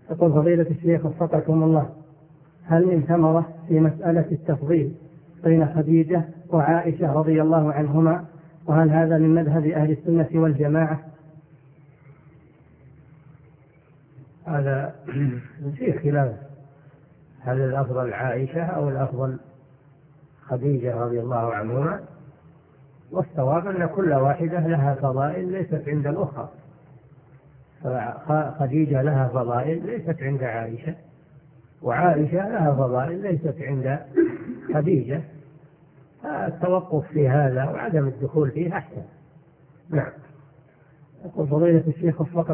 يقول فضيلة الشيخ وفقكم الله، هل من ثمرة في مسألة التفضيل بين خديجة وعائشة رضي الله عنهما، وهل هذا من مذهب أهل السنة والجماعة؟ هذا في خلاف، هل الأفضل عائشة أو الأفضل خديجة رضي الله عنهما؟ والصواب أن كل واحدة لها فضائل ليست عند الأخرى، خديجة لها فضائل ليست عند عائشة، وعائشة لها فضائل ليست عند خديجة. التوقف في هذا وعدم الدخول فيه أحسن. نعم. يقول فضيلة الشيخ وفقكم